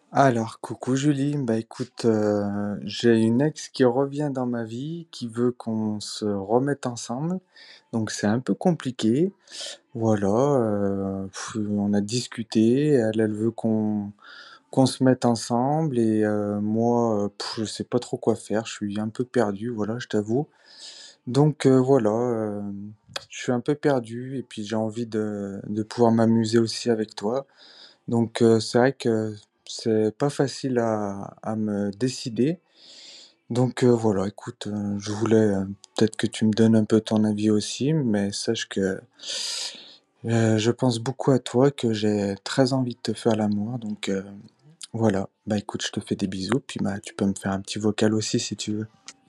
Alors, coucou Julie, bah écoute, j'ai une ex qui revient dans ma vie, qui veut qu'on se remette ensemble, donc c'est un peu compliqué. Voilà, on a discuté, elle veut qu'on se mette ensemble et moi, je sais pas trop quoi faire, je suis un peu perdu, voilà, je t'avoue. Donc voilà, je suis un peu perdu et puis j'ai envie de pouvoir m'amuser aussi avec toi. Donc c'est vrai que c'est pas facile à me décider. Donc voilà, écoute, je voulais, peut-être que tu me donnes un peu ton avis aussi, mais sache que, je pense beaucoup à toi, que j'ai très envie de te faire l'amour, donc voilà. Bah, écoute, je te fais des bisous, puis, bah, tu peux me faire un petit vocal aussi si tu veux.